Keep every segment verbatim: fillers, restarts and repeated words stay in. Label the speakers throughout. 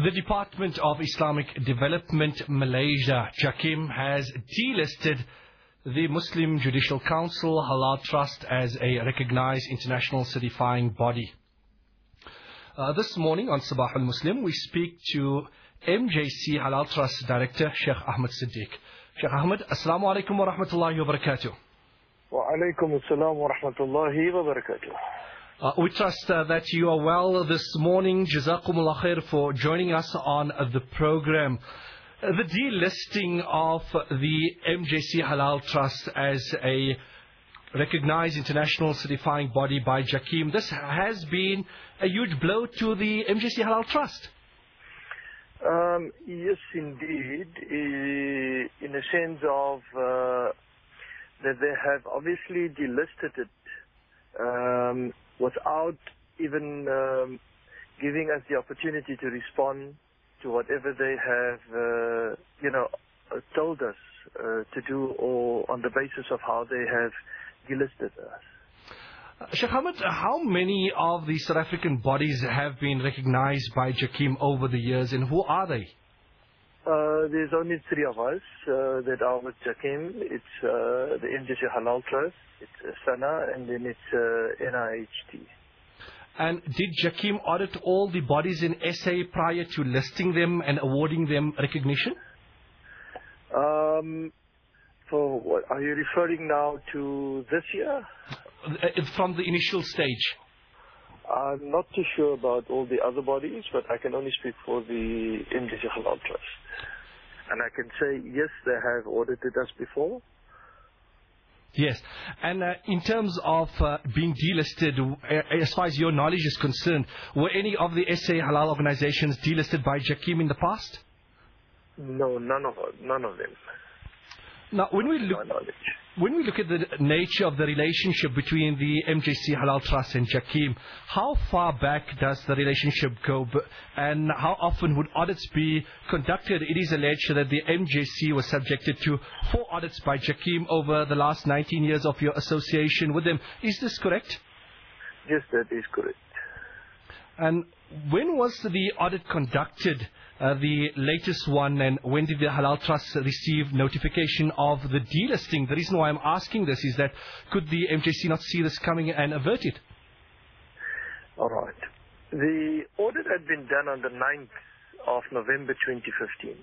Speaker 1: The Department of Islamic Development Malaysia, JAKIM, has delisted the Muslim Judicial Council Halal Trust as a recognized international certifying body. Uh, this morning on Sabah al-Muslim, we speak to M J C Halal Trust Director, Sheikh Ahmed Siddiq. Sheikh Ahmed, Assalamu alaikum wa rahmatullahi wa barakatuh.
Speaker 2: Wa alaikum assalam wa rahmatullahi wa barakatuh.
Speaker 1: Uh, we trust uh, that you are well this morning. Jazakumullah khair for joining us on uh, the program. Uh, the delisting of the M J C Halal Trust as a recognized international certifying body by JAKIM, this has been a huge blow to the M J C Halal Trust.
Speaker 2: Um, yes, indeed, in a sense of uh, that they have obviously delisted it um, without even um, giving us the opportunity to respond to whatever they have, uh, you know, told us uh, to do, or on the basis of how they have delisted us.
Speaker 1: Uh, Sheikh Ahmed, how many of the South African bodies have been recognized by JAKIM over the years, and who are they?
Speaker 2: Uh, there's only three of us uh, that are with JAKIM. It's uh, the M J C Halal Trust, it's uh, SANA, and then it's uh, N I H T.
Speaker 1: And did JAKIM audit all the bodies in S A prior to listing them and awarding them recognition?
Speaker 2: Um, for what, are you referring now to this year?
Speaker 1: From the initial stage.
Speaker 2: I'm not too sure about all the other bodies, but I can only speak for the M J C Halal Trust. And I can say, yes, they have audited us before.
Speaker 1: Yes. And uh, in terms of uh, being delisted, uh, as far as your knowledge is concerned, were any of the S A Halal organizations delisted by JAKIM in the past?
Speaker 2: No, none of none of them.
Speaker 1: Now, when we look, when we look at the nature of the relationship between the M J C Halal Trust and JAKIM, how far back does the relationship go, and how often would audits be conducted? It is alleged that the M J C was subjected to four audits by JAKIM over the last nineteen years of your association with them. Is this correct?
Speaker 2: Yes, that is correct.
Speaker 1: And when was the audit conducted, uh, the latest one, and when did the Halal Trust receive notification of the delisting? The reason why I'm asking this is that could the M J C not see this coming and avert it?
Speaker 2: All right. The audit had been done on the ninth of November twenty fifteen.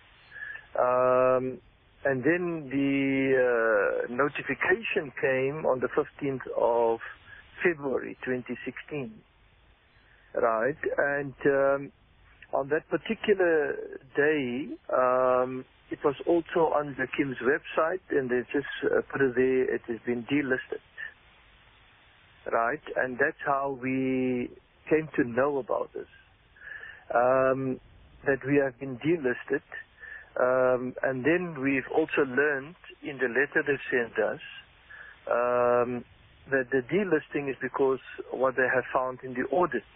Speaker 2: Um, and then the uh, notification came on the fifteenth of February twenty sixteen. Right, and um, on that particular day, um, it was also on JAKIM's website, and they just uh, put it there, it has been delisted. Right, and that's how we came to know about this, um, that we have been delisted, um, and then we've also learned in the letter they've sent us um, that the delisting is because what they have found in the audit.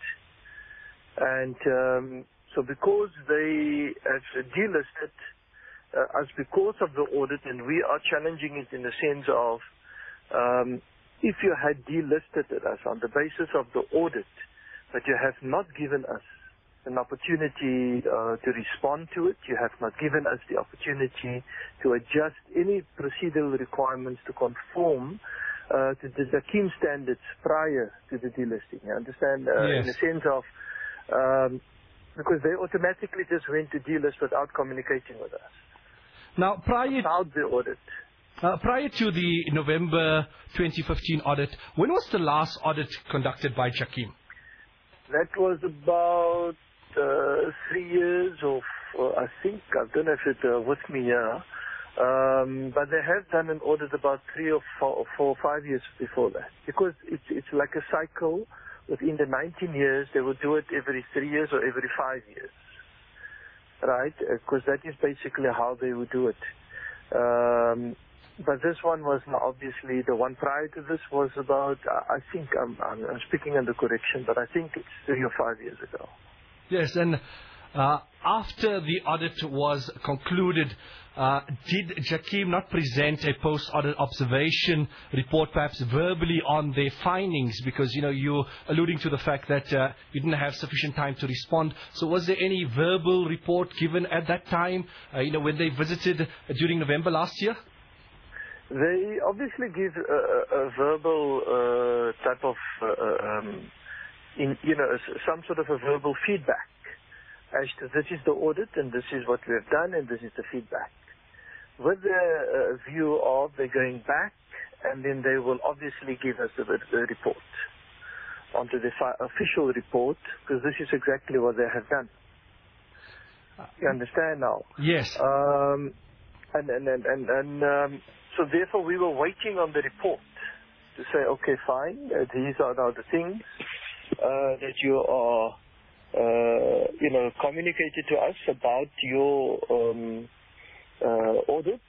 Speaker 2: And um, so because they have delisted uh, us because of the audit, and we are challenging it in the sense of um, if you had delisted us on the basis of the audit, but you have not given us an opportunity uh, to respond to it, you have not given us the opportunity to adjust any procedural requirements to conform uh, to the JAKIM standards prior to the delisting. You understand? Uh,
Speaker 1: yes.
Speaker 2: In the sense of Um, because they automatically just went to delist without communicating with us.
Speaker 1: Now, prior
Speaker 2: without the audit.
Speaker 1: Uh, prior to the November twenty fifteen audit, when was the last audit conducted by JAKIM?
Speaker 2: That was about uh, three years of, uh, I think, I don't know if it's uh, with me here, um, but they have done an audit about three or four, four or five years before that. Because it's, it's like a cycle. Within the nineteen years, they will do it every three years or every five years, right? Because that is basically how they would do it. Um, but this one was obviously, the one prior to this was about, I think, I'm, I'm speaking under correction, but I think it's three or five years ago.
Speaker 1: Yes, and uh, after the audit was concluded, uh, did JAKIM not present a post-audit observation report, perhaps verbally, on their findings? Because, you know, you're alluding to the fact that uh, you didn't have sufficient time to respond. So was there any verbal report given at that time, uh, you know, when they visited uh, during November last year?
Speaker 2: They obviously give a, a, a verbal uh, type of, uh, um, in, you know, some sort of a verbal feedback. As to this is the audit and this is what we have done and this is the feedback. With the uh, view of they're going back and then they will obviously give us the, the report onto the fi- official report, because this is exactly what they have done. You understand now?
Speaker 1: Yes.
Speaker 2: Um, and and, and, and, and um, so therefore we were waiting on the report to say, okay, fine, uh, these are now the things uh, that you are Uh, you know, communicated to us about your um, uh, audit.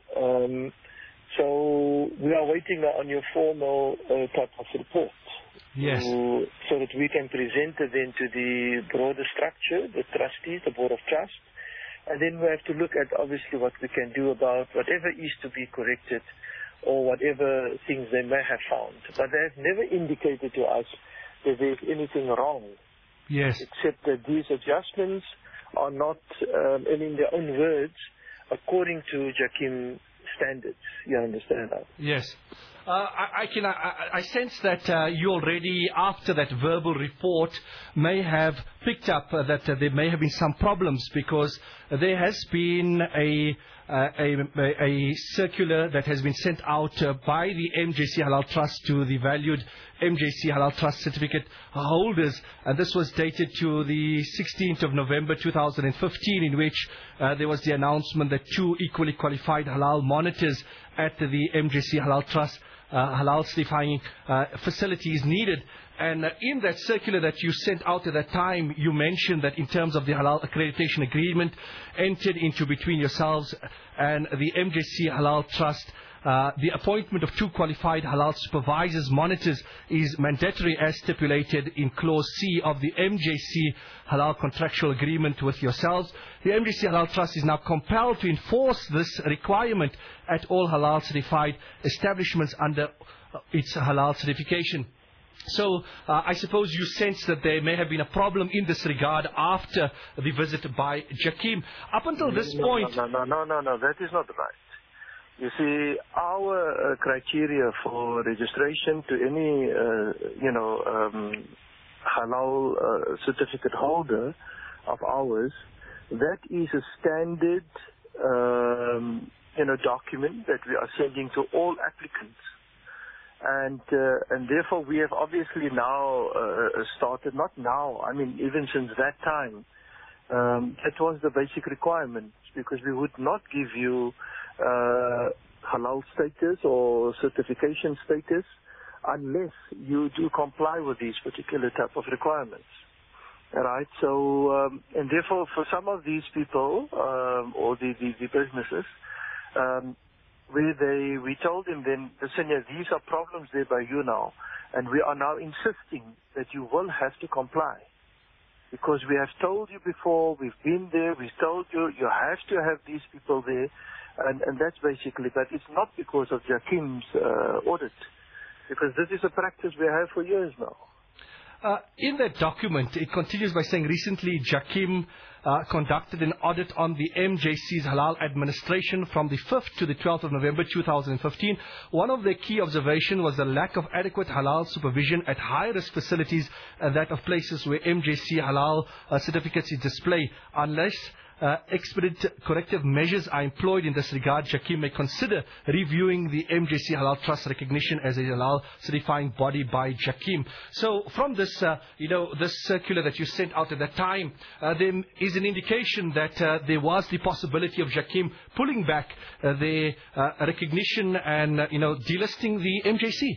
Speaker 2: Um, so we are waiting on your formal uh, type of report.
Speaker 1: Yes.
Speaker 2: To, so that we can present it then to the broader structure, the trustees, the board of trust, and then we have to look at obviously what we can do about whatever is to be corrected or whatever things they may have found. But they have never indicated to us that there's anything wrong.
Speaker 1: Yes.
Speaker 2: Except that these adjustments are not, um, and in their own words, according to JAKIM standards. You understand that?
Speaker 1: Yes. Uh, I, I can. I, I sense that uh, you already, after that verbal report, may have picked up uh, that uh, there may have been some problems, because there has been a uh, a, a circular that has been sent out uh, by the M J C Halal Trust to the valued M J C Halal Trust certificate holders, and this was dated to the sixteenth of November two thousand fifteen, in which uh, there was the announcement that two equally qualified halal monitors at the M J C Halal Trust uh, halal certifying uh, facilities needed. And uh, in that circular that you sent out at that time, you mentioned that in terms of the halal accreditation agreement entered into between yourselves and the M J C Halal Trust, Uh, the appointment of two qualified halal supervisors, monitors, is mandatory as stipulated in Clause C of the M J C Halal Contractual Agreement with yourselves. The M J C Halal Trust is now compelled to enforce this requirement at all halal certified establishments under its halal certification. So, uh, I suppose you sense that there may have been a problem in this regard after the visit by JAKIM. Up until this
Speaker 2: no,
Speaker 1: point...
Speaker 2: No, no, no, no, no, that is not right. You see, our uh, criteria for registration to any, uh, you know, um, halal uh, certificate holder of ours, that is a standard, um, you know, document that we are sending to all applicants. And uh, and therefore we have obviously now uh, started, not now, I mean even since that time, um, that was the basic requirement, because we would not give you uh, halal status or certification status unless you do comply with these particular type of requirements. Right? So, um, and therefore for some of these people, um, or the, the, the businesses, um, where they, we told them then, listen, yeah, these are problems there by you now, and we are now insisting that you will have to comply. Because we have told you before, we've been there, we've told you, you have to have these people there, and, and that's basically, but it's not because of JAKIM's uh, audit, because this is a practice we have for years now.
Speaker 1: Uh, in that document, it continues by saying, recently JAKIM uh, conducted an audit on the M J C's halal administration from the fifth to the twelfth of November two thousand fifteen. One of the key observations was the lack of adequate halal supervision at high-risk facilities, and that of places where M J C halal uh, certificates is displayed. Unless Uh, expedite corrective measures are employed in this regard, JAKIM may consider reviewing the M J C Halal Trust recognition as a halal certifying body by JAKIM. So from this, uh, you know, this circular that you sent out at that time, uh, there is an indication that uh, there was the possibility of JAKIM pulling back uh, their uh, recognition and, uh, you know, delisting the M J C.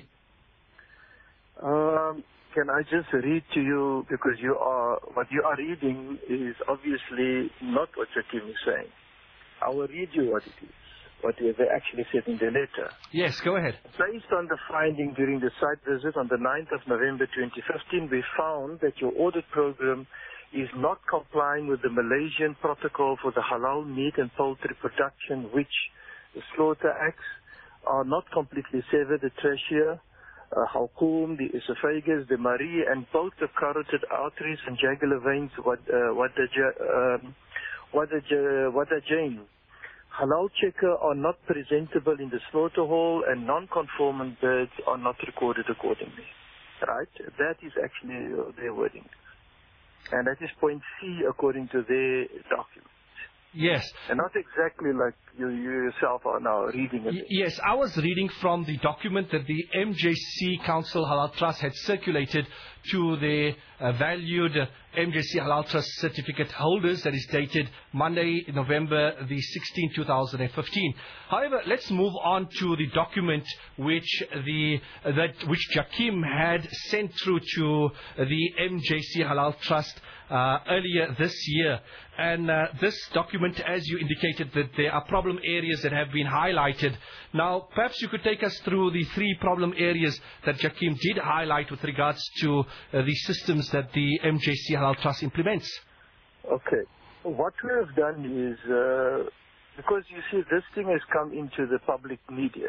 Speaker 2: Um. Can I just read to you, because you are, what you are reading is obviously not what JAKIM is saying. I will read you what it is, what they actually said in the letter.
Speaker 1: Yes, go ahead.
Speaker 2: Based on the finding during the site visit on the ninth of November twenty fifteen, we found that your audit program is not complying with the Malaysian protocol for the halal meat and poultry production, which the Slaughter Acts are not completely severed, the trachea, uh, halqum, the esophagus, the marie, and both the carotid arteries and jugular veins, what, uh, what the, um, what the, what the Jane. Halal checker are not presentable in the slaughter hall, and non-conformant birds are not recorded accordingly. Right? That is actually uh, their wording. And that is point C according to their document.
Speaker 1: Yes.
Speaker 2: And not exactly like you, you yourself are now reading it.
Speaker 1: Y yes, I was reading from the document that the M J C Council Halal Trust had circulated to the uh, valued uh, M J C Halal Trust certificate holders, that is dated Monday, November the sixteenth, two thousand fifteen. However, let's move on to the document which the uh, that which Jakim had sent through to the M J C Halal Trust uh, earlier this year. And uh, this document, as you indicated, that there are problem areas that have been highlighted. Now, perhaps you could take us through the three problem areas that Jakim did highlight with regards to uh, the systems that the M J C Halal Trust implements.
Speaker 2: Okay. What we have done is, uh, because you see, this thing has come into the public media,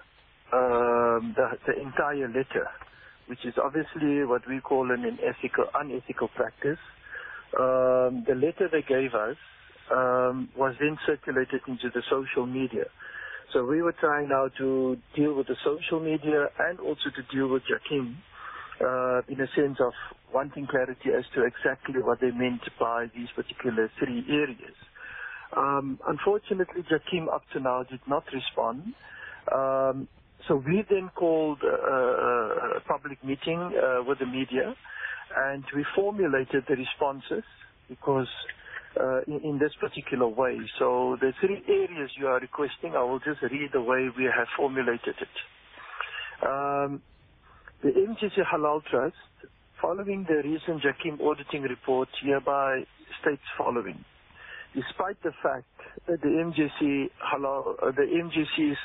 Speaker 2: um, the, the entire letter, which is obviously what we call an unethical, unethical practice. Um, the letter they gave us um, was then circulated into the social media. So we were trying now to deal with the social media and also to deal with Jakim uh, in a sense of wanting clarity as to exactly what they meant by these particular three areas. Um, unfortunately, Jakim up to now did not respond. Um, so we then called a, a public meeting uh, with the media, and we formulated the responses because uh, in, in this particular way. So the three areas you are requesting, I will just read the way we have formulated it. Um, the M J C Halal Trust, following the recent Jakim auditing report, hereby states following. Despite the fact that the M J C Halal, uh, the M J C's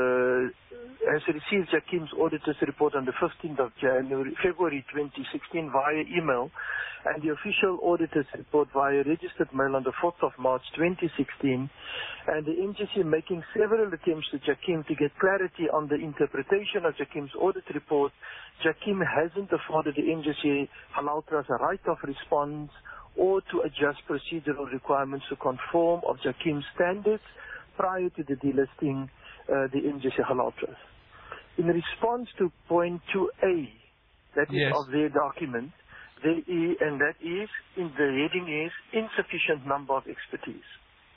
Speaker 2: uh, has received Jakim's auditor's report on the fifteenth of January, February twenty sixteen via email, and the official auditor's report via registered mail on the fourth of March twenty sixteen, and the M J C making several attempts to Jakim to get clarity on the interpretation of Jakim's audit report, Jakim hasn't afforded the M J C Halal Trust a right of response or to adjust procedural requirements to conform of Jakim's standards prior to the delisting uh, the M J C Halal Trust. In response to point two A, that is
Speaker 1: yes.
Speaker 2: of their document, there is, and that is, in the heading is, insufficient number of expertise.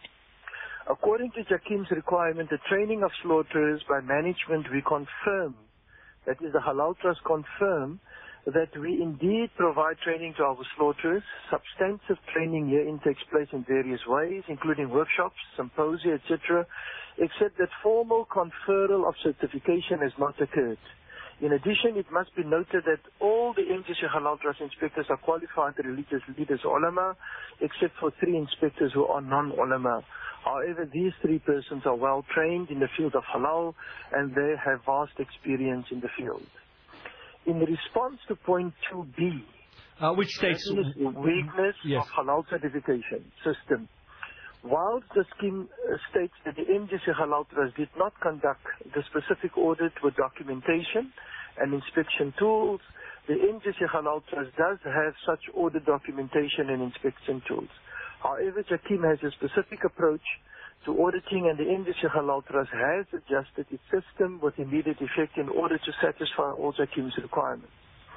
Speaker 2: According to Jakim's requirement, the training of slaughterers by management, we confirm, that is the Halal Trust confirm, that we indeed provide training to our slaughterers. Substantive training herein takes place in various ways, including workshops, symposia, et cetera, except that formal conferral of certification has not occurred. In addition, it must be noted that all the M J C Halal Trust inspectors are qualified religious leaders, ulama, except for three inspectors who are non-ulama. However, these three persons are well trained in the field of halal, and they have vast experience in the field. In response to point two B,
Speaker 1: uh, which states
Speaker 2: the weakness
Speaker 1: yes.
Speaker 2: of halal certification system. Whilst the scheme uh, states that the M J C Halal Trust did not conduct the specific audit with documentation and inspection tools, the M J C Halal Trust does have such audit documentation and inspection tools. However, Jakim has a specific approach to auditing, and the M J C Halal Trust has adjusted its system with immediate effect in order to satisfy all Jakim's requirements.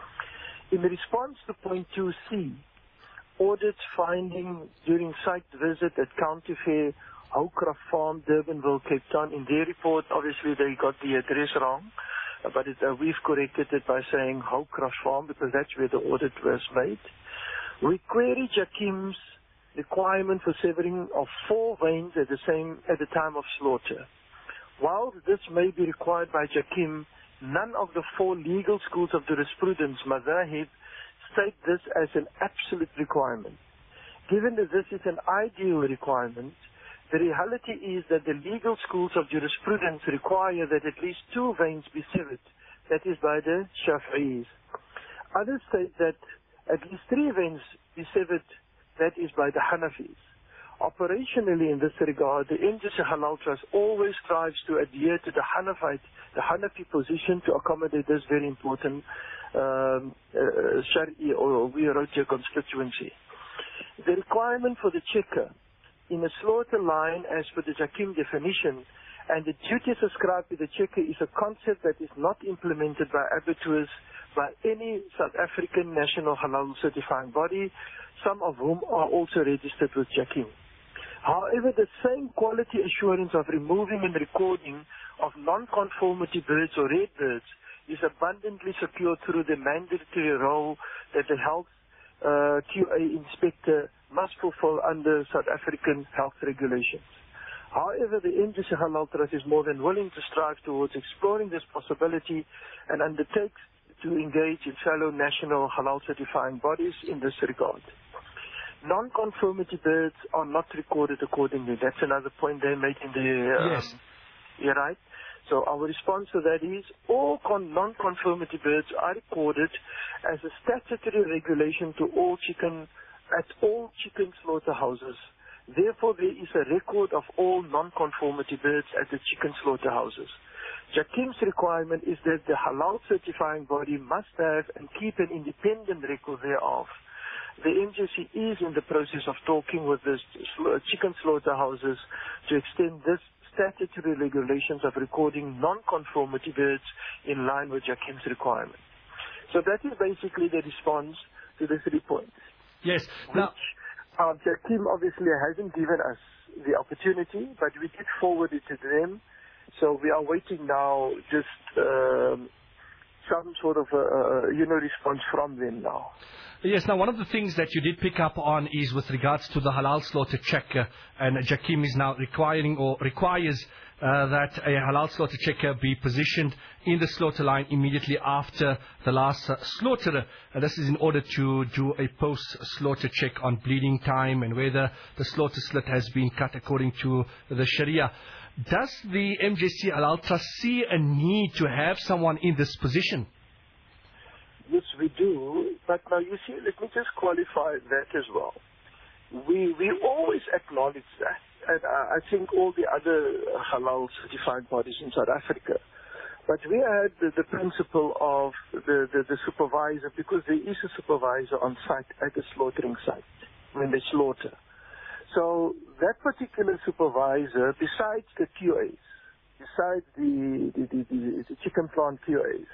Speaker 2: In response to point two C, audit finding during site visit at County Fair, Houcraft Farm, Durbanville, Cape Town, in their report, obviously they got the address wrong, but it, uh, we've corrected it by saying Houcraft Farm because that's where the audit was made. We query Jakim's requirement for severing of four veins at the same at the time of slaughter. While this may be required by Jakim, none of the four legal schools of jurisprudence, Mazahib, state this as an absolute requirement. Given that this is an ideal requirement, the reality is that the legal schools of jurisprudence require that at least two veins be severed, that is by the Shafi'is. Others state that at least three veins be severed that is by the Hanafis. Operationally, in this regard, the M J C Halal Trust always strives to adhere to the Hanafite, the Hanafi position to accommodate this very important um, uh, Shari'i or Wirotia constituency. The requirement for the checker in a slaughter line as per the Jakim definition and the duties ascribed to the checker is a concept that is not implemented by abattoirs by any South African national halal certifying body, some of whom are also registered with Jakim. However, the same quality assurance of removing and recording of non-conformity birds or red birds is abundantly secured through the mandatory role that the health uh, Q A inspector must fulfill under South African health regulations. However, the M J C Halal Trust is more than willing to strive towards exploring this possibility and undertakes to engage in fellow national halal certifying bodies in this regard. Non-conformity birds are not recorded accordingly. That's another point they're making there. Um,
Speaker 1: yes.
Speaker 2: Yeah, right? So our response to that is all con- non-conformity birds are recorded as a statutory regulation to all chicken, at all chicken slaughterhouses. Therefore, there is a record of all non-conformity birds at the chicken slaughterhouses. Jakim's requirement is that the halal certifying body must have and keep an independent record thereof. The M J C is in the process of talking with the chicken slaughterhouses to extend this statutory regulations of recording non-conformity birds in line with Jakim's requirement. So that is basically the response to the three points.
Speaker 1: Yes. Now,
Speaker 2: Uh, Jakim obviously hasn't given us the opportunity, but we did forward it to them. So we are waiting now just um, some sort of, uh, you know, response from them now.
Speaker 1: Yes, now one of the things that you did pick up on is with regards to the halal slaughter checker, and Jakim is now requiring or requires uh, that a halal slaughter checker be positioned in the slaughter line immediately after the last uh, slaughter. And this is in order to do a post-slaughter check on bleeding time and whether the slaughter slit has been cut according to the Sharia. Does the M J C Halal Trust see a need to have someone in this position?
Speaker 2: Yes, we do. But now, you see, let me just qualify that as well. We we always acknowledge that. And uh, I think all the other halal certified bodies in South Africa. But we had the, the principle of the, the, the supervisor, because there is a supervisor on site at the slaughtering site when they slaughter. So that particular supervisor, besides the Q As, besides the, the, the, the, the chicken plant Q As,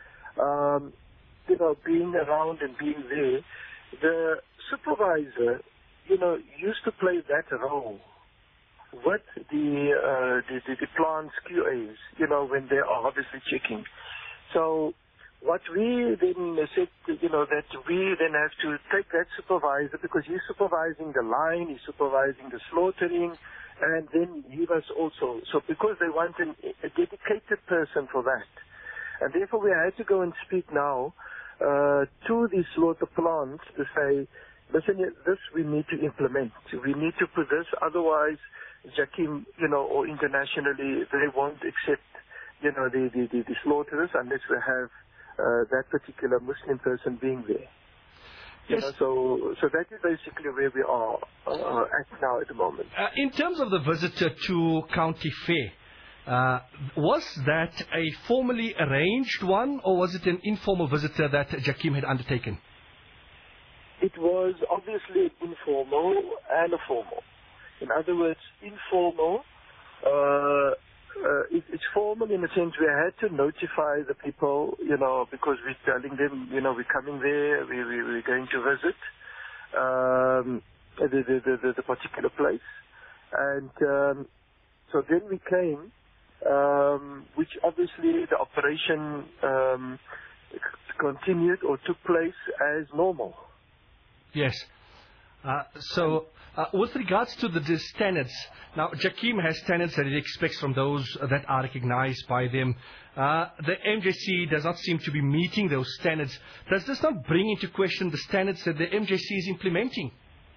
Speaker 2: um, you know, being around and being there, the supervisor, you know, used to play that role with the, uh, the, the, the plant's Q As, you know, when they are obviously checking. So what we then said, you know, that we then have to take that supervisor, because he's supervising the line, he's supervising the slaughtering, and then he was also, so because they want an, a dedicated person for that. And therefore we had to go and speak now uh, to the slaughter plants to say, listen, this we need to implement. We need to put this, otherwise Jakim, you know, or internationally, they won't accept, you know, the, the, the, the slaughterers unless we have uh, that particular Muslim person being there. You
Speaker 1: Yes.
Speaker 2: know, so, so that is basically where we are uh, at now at the moment.
Speaker 1: Uh, in terms of the visitor to County Fair, uh, was that a formally arranged one, or was it an informal visitor that Jakim had undertaken?
Speaker 2: It was obviously informal and a formal. In other words, informal, uh, uh, it, it's formal in the sense we had to notify the people, you know, because we're telling them, you know, we're coming there, we, we, we're going to visit um, the, the, the, the particular place. And um, so then we came, um, which obviously the operation um, continued or took place as normal.
Speaker 1: Yes. Uh, so, uh, with regards to the, the standards, now Jakim has standards that it expects from those that are recognized by them. Uh, the M J C does not seem to be meeting those standards. Does this not bring into question the standards that the M J C is implementing?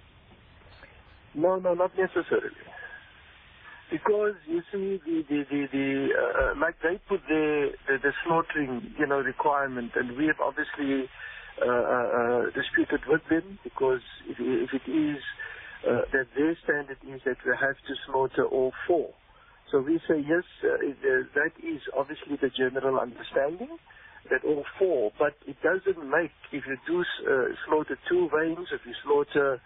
Speaker 2: No, no, not necessarily. Because you see, the the the, the uh, like they put the, the the slaughtering, you know, requirement, and we have obviously uh, uh, disputed with them, because if, if it is uh, that their standard is that we have to slaughter all four. So we say yes, uh, it, uh, that is obviously the general understanding, that all four, but it doesn't make, if you do uh, slaughter two veins, if you slaughter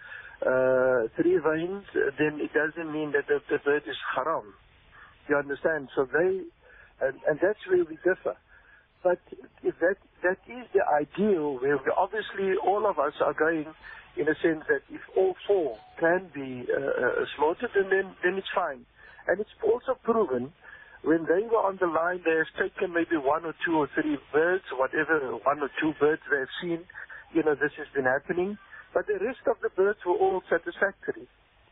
Speaker 2: uh, three veins, then it doesn't mean that the, the bird is haram. You understand? So they, and, and that's where we differ. But if that that is the ideal, where we obviously all of us are going in a sense that if all four can be uh, uh, slaughtered, then, then then it's fine. And it's also proven, when they were on the line, they have taken maybe one or two or three birds, whatever, one or two birds they have seen, you know, this has been happening. But the rest of the birds were all satisfactory.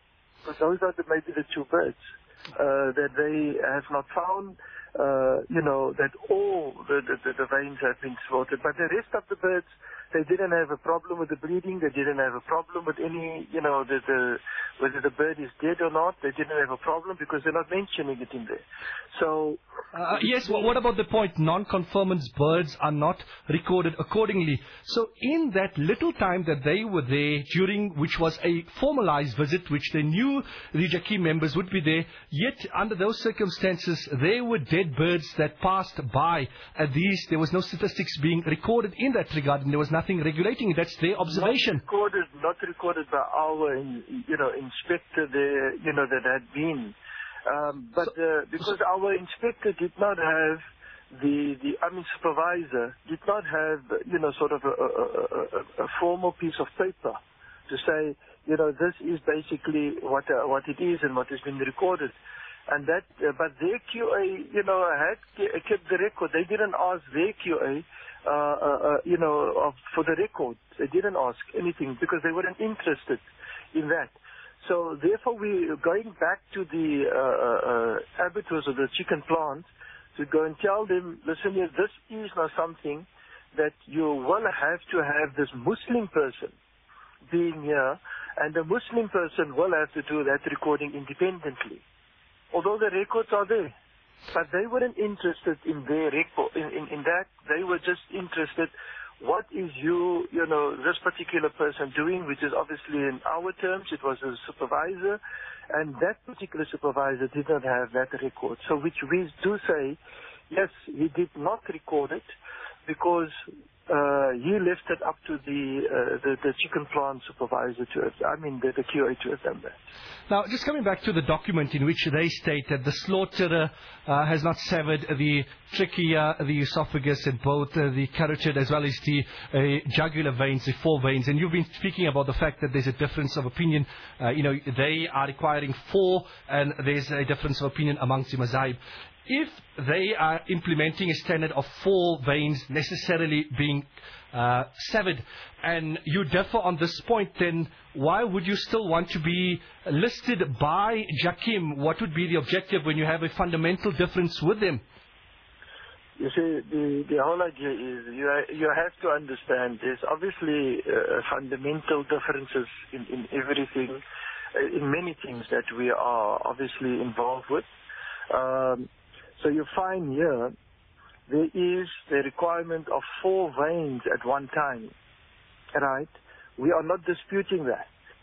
Speaker 2: So those are the, maybe the two birds uh, that they have not found, uh, you know, that all the, the, the veins have been slaughtered. But the rest of the birds, they didn't have a problem with the breeding. They didn't have a problem with any, you know, the, the, whether the bird is dead or not. They didn't have a problem because they're not mentioning it in there. So,
Speaker 1: uh, yes. Well, what about the point? Non-conformance birds are not recorded accordingly. So, in that little time that they were there, during which was a formalized visit, which they knew the Jakim members would be there, yet under those circumstances, there were dead birds that passed by. At these, there was no statistics being recorded in that regard, and there was nothing regulating it. That's their observation.
Speaker 2: Not recorded, not recorded by our, you know, inspector there, you know, that had been. Um, but
Speaker 1: so,
Speaker 2: uh, because
Speaker 1: so,
Speaker 2: our inspector did not have the, the, I mean, supervisor did not have, you know, sort of a, a, a, a formal piece of paper to say, you know, this is basically what uh, what it is and what has been recorded. And that, uh, but their Q A, you know, had kept the record. They didn't ask their Q A, uh, uh, uh, you know, of, for the record. They didn't ask anything because they weren't interested in that. So therefore, we going back to the uh, uh, abattoirs or the chicken plants to go and tell them, listen here, this is not something that you will have to have this Muslim person being here, and the Muslim person will have to do that recording independently. Although the records are there, but they weren't interested in their record, in, in, in that. They were just interested, what is you, you know, this particular person doing, which is obviously in our terms, it was a supervisor, and that particular supervisor did not have that record. So which we do say, yes, he did not record it because uh, he left it up to the, uh, the the chicken plant supervisor to have, I mean the, the Q A to have done that.
Speaker 1: Now, just coming back to the document in which they state that the slaughterer uh, has not severed the trachea, the esophagus, and both uh, the carotid as well as the uh, jugular veins, the four veins. And you've been speaking about the fact that there's a difference of opinion. Uh, you know, they are requiring four, and there's a difference of opinion amongst the mazahib. If they are implementing a standard of four veins necessarily being uh, severed, and you differ on this point, then why would you still want to be listed by Jakim? What would be the objective when you have a fundamental difference with them?
Speaker 2: You see, the, the whole idea is you, you have to understand there's obviously uh, fundamental differences in, in everything, uh, in many things that we are obviously involved with. Um, So you find here, there is the requirement of four veins at one time, right? We are not disputing that.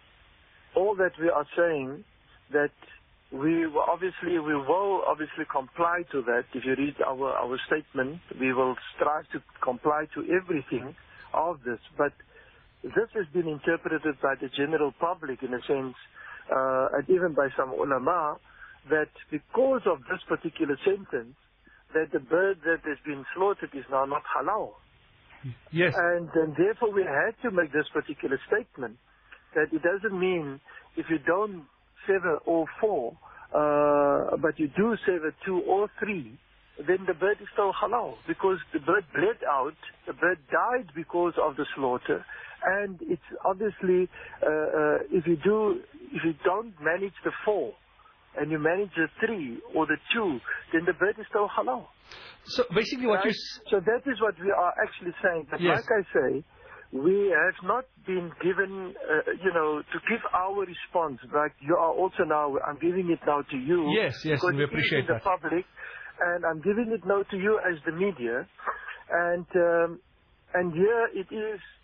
Speaker 2: All that we are saying that we will obviously, we will obviously comply to that. If you read our, our statement, we will strive to comply to everything of this. But this has been interpreted by the general public in a sense, uh, and even by some ulama, that because of this particular sentence, that the bird that has been slaughtered is now not halal.
Speaker 1: Yes.
Speaker 2: And, and therefore we had to make this particular statement, that it doesn't mean if you don't sever all four, uh, but you do sever two or three, then the bird is still halal, because the bird bled out, the bird died because of the slaughter, and it's obviously, uh, uh, if you do, if you don't manage the four, and you manage the three or the two, then the bird is still halal.
Speaker 1: So basically what
Speaker 2: right?
Speaker 1: you...
Speaker 2: So that is what we are actually saying. But
Speaker 1: yes.
Speaker 2: like I say, we have not been given, uh, you know, to give our response. Like you are also now, I'm giving it now to you.
Speaker 1: Yes, yes, and we appreciate
Speaker 2: that. The public, and I'm giving it now to you as the media. And, um, and here it is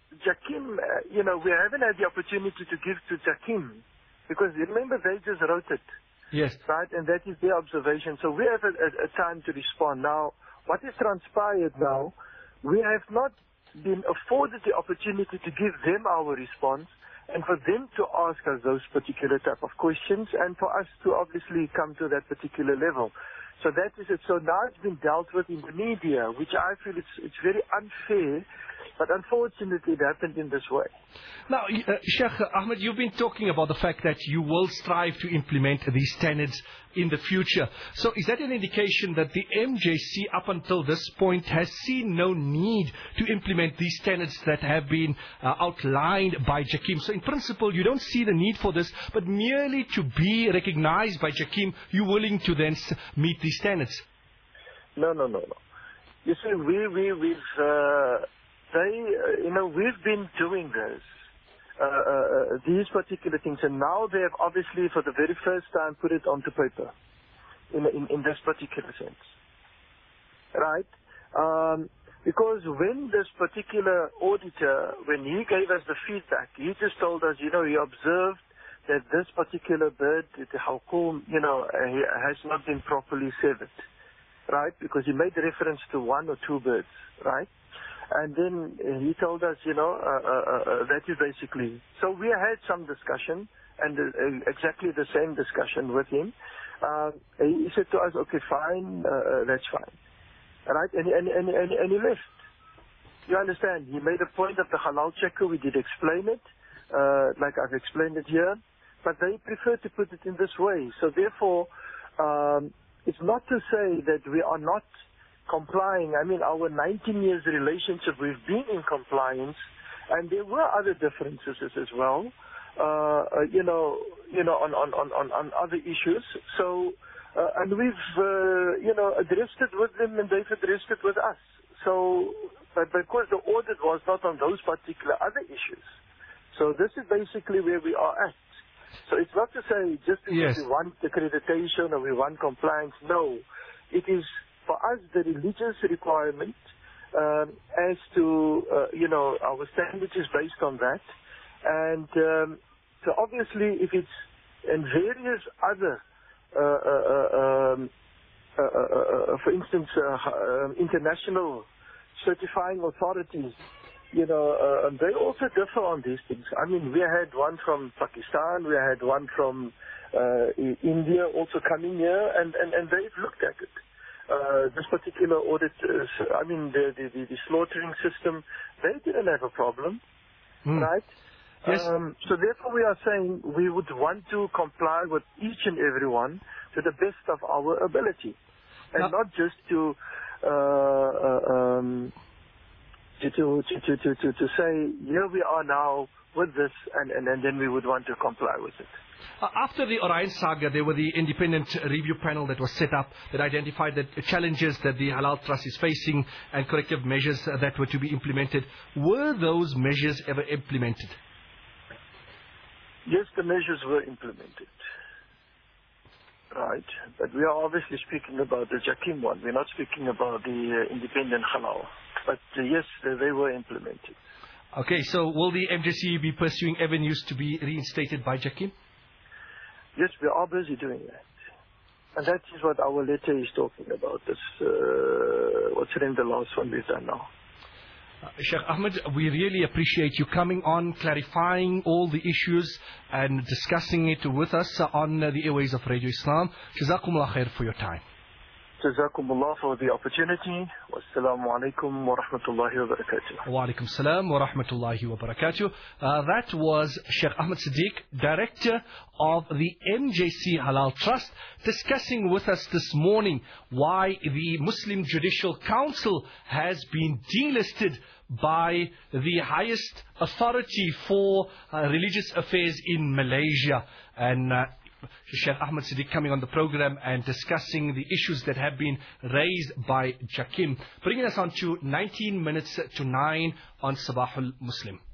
Speaker 2: Jakim, uh, you know, we haven't had the opportunity to give to Jakim, because remember they just wrote it.
Speaker 1: Yes.
Speaker 2: Right, and that is their observation. So we have a, a, a time to respond. Now, what has transpired now, we have not been afforded the opportunity to give them our response and for them to ask us those particular type of questions and for us to obviously come to that particular level. So that is it. So now it's been dealt with in the media, which I feel it's, it's very unfair, but unfortunately it happened in this way.
Speaker 1: Now, uh, Sheikh Ahmed, you've been talking about the fact that you will strive to implement these standards in the future. So is that an indication that the M J C up until this point has seen no need to implement these standards that have been uh, outlined by Jakim? So in principle, you don't see the need for this, but merely to be recognized by Jakim, you're willing to then meet these standards?
Speaker 2: No, no, no, no. You see, we, we, we've, uh, they, uh, you know, we've been doing this. Uh, uh, these particular things, and now they have obviously for the very first time put it onto paper in, in, in this particular sense. Right? Um, because when this particular auditor, when he gave us the feedback, he just told us, you know, he observed that this particular bird, the halqum, you know, uh, has not been properly severed. Right? Because he made reference to one or two birds. Right? And then he told us, you know, uh, uh, uh, that is basically. So we had some discussion, and uh, exactly the same discussion with him. Uh, he said to us, okay, fine, uh, that's fine. All right? And, and, and, and, and he left. You understand? He made a point of the halal checker. We did explain it, uh, like I've explained it here. But they prefer to put it in this way. So therefore, um, it's not to say that we are not complying. I mean, our nineteen years relationship, we've been in compliance, and there were other differences as well, uh, uh, you know, you know, on, on, on, on other issues. So, uh, and we've, uh, you know, addressed it with them, and they've addressed it with us. So, but because the audit was not on those particular other issues. So this is basically where we are at. So it's not to say just because
Speaker 1: yes.
Speaker 2: we want accreditation or we want compliance. No, it is for us the religious requirement um, as to, uh, you know, our standards is based on that. And um, so obviously if it's in various other, uh, uh, um, uh, uh, uh, for instance, uh, uh, international certifying authorities, you know, uh, they also differ on these things. I mean, we had one from Pakistan, we had one from uh, India also coming here, and, and, and they've looked at it. Uh, this particular audit, uh, I mean, the, the, the, the slaughtering system, they didn't have a problem, mm. right?
Speaker 1: Yes.
Speaker 2: Um, so therefore we are saying we would want to comply with each and every one to the best of our ability. And no. not just to, uh, uh, um, to, to, to, to, to, to say, here we are now with this, and, and, and then we would want to comply with it.
Speaker 1: Uh, after the Orion saga, there were the independent review panel that was set up that identified the challenges that the Halal Trust is facing and corrective measures uh, that were to be implemented. Were those measures ever implemented?
Speaker 2: Yes, the measures were implemented. Right. But we are obviously speaking about the Jakim one. We're not speaking about the uh, independent Halal. But uh, yes, they were implemented.
Speaker 1: Okay, so will the M J C be pursuing avenues to be reinstated by Jakim?
Speaker 2: Yes, we are busy doing that. And that is what our letter is talking about. This, uh, what's in the last one we've done now.
Speaker 1: Uh, Sheikh Ahmed, we really appreciate you coming on, clarifying all the issues and discussing it with us on uh, the airways of Radio Islam. Jazakumullah khair for your time.
Speaker 2: Jazakumullah for the opportunity. Wassalamu alaikum wa rahmatullahi wa barakatuh.
Speaker 1: Wa alaikum salam wa rahmatullahi wa barakatuh. Uh, that was Sheikh Ahmed Siddiq, Director of the M J C Halal Trust, discussing with us this morning why the Muslim Judicial Council has been delisted by the highest authority for uh, religious affairs in Malaysia. And uh, Sheikh Ahmed Siddiq coming on the program and discussing the issues that have been raised by Jakim. Bringing us on to nineteen minutes to nine on Sabahul Muslim.